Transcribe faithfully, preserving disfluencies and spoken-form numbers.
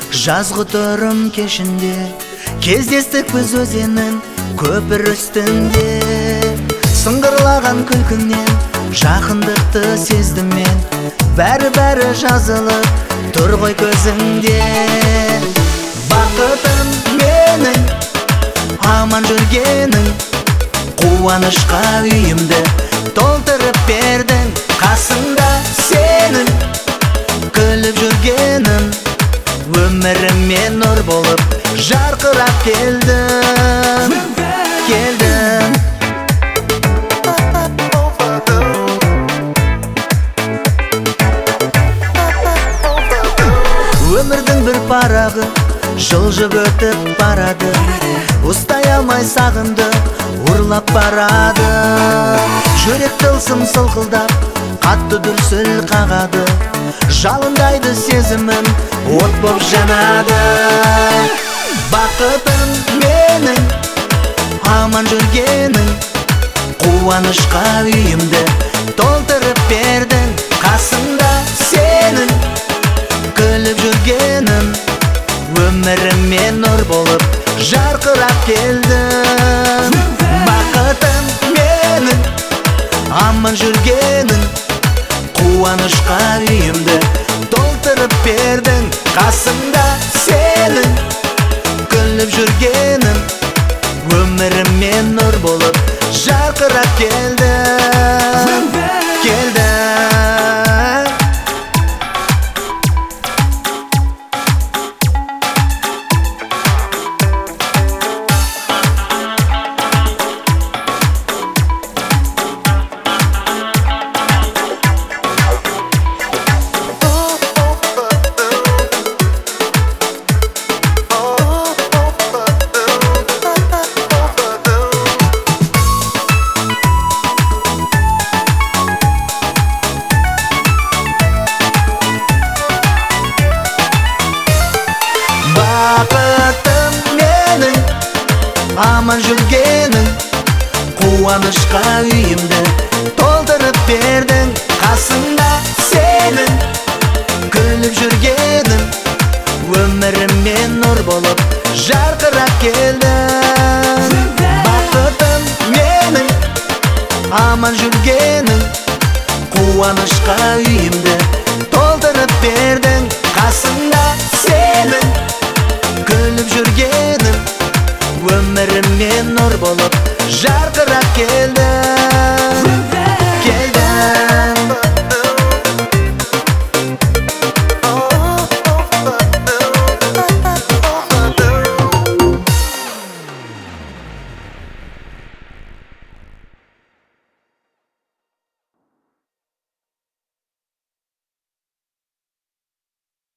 жазғы тұрым кешінде кездестік біз өзеннің көпір үстінде. Сыңғырлаған күлкіңнен жақындықты сездім мен, бәрі-бәрі жазылып тұр ғой көзіңде. Бақытым менің аман жүргенің, қуанышқа үйімді толтырып бердің. Қасыңда сенің күліп жүргенім, өміріме нұр болып жарқырап келдің, келдің. Өмірдің бір парағы жылжып өтіп барады, ұстай алмай сағынды ұрлап барады. Жүрек тылсым сылқылдап қатты дүрсіл қағады, жалындайды сезімім от боп жанады. Бақытым менің аман жүргенің, қуанышқа үйімді толтырып бердің. Қасымда сенің күліп жүргенім, өміріме нұр болып жарқырап келдің. Бақытым менің аман жүргенің, қуанышқа үйімді толтырып бердің. Қасымда сенің күліп жүргенім, өміріме нұр болып жарқырап келдің, келдің. Бақытым менің аман жүргенің, қуанышқа үйімді толтырып бердің. Қасымда сенің күліп жүргенім, өміріме нұр болып жарқырап келдің. Бақытым менің аман жүргенің, қуанышқа үйімді толтырып бердің. Қасымда сенің күліп жүргенім, өміріме нұр болып жарқырап келді.